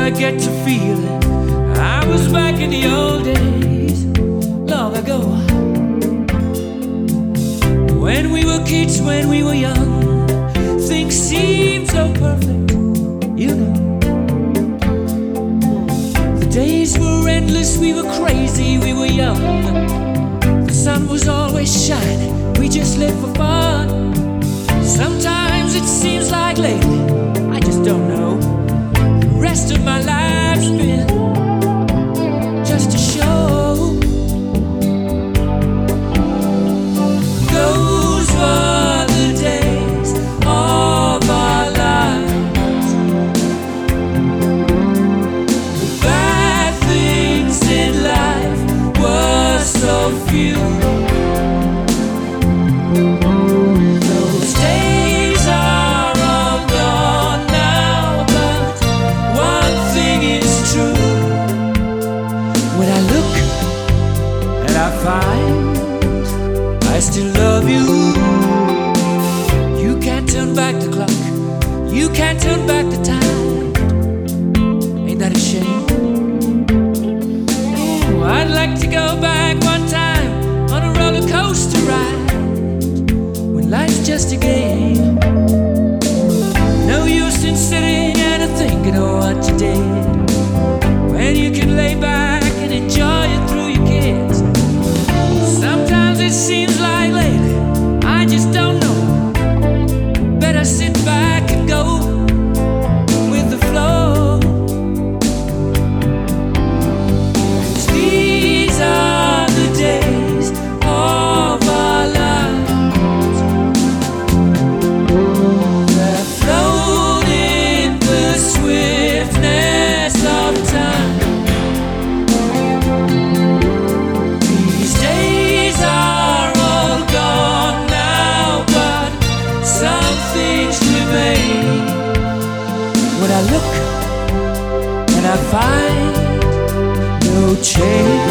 I get to feeling I was back in the old days, long ago. When we were kids, when we were young, things seemed so perfect, you know. The days were endless, we were crazy, we were young. The sun was always shining, we just lived for fun. Sometimes it seems like lately, I just don't know. The rest of my life's been just a show. Those were the days of our lives. The bad things in life were so few. Those days are all gone now, but one thing is true. When I look and I find I still love you, you can't turn back the clock, you can't turn back the time. Ain't that a shame? Oh, I'd like to go back one time on a roller coaster ride, when life's just a game. No use in sitting and thinking of what you did, when you can lay back and enjoy it through your kids. Sometimes it seems like lately, I just don't know. Better sit back and go with the flow. 'Cause these are the days of our lives that float in the swiftness of time. These days are all gone now, but some things remain. When I look and I find no change.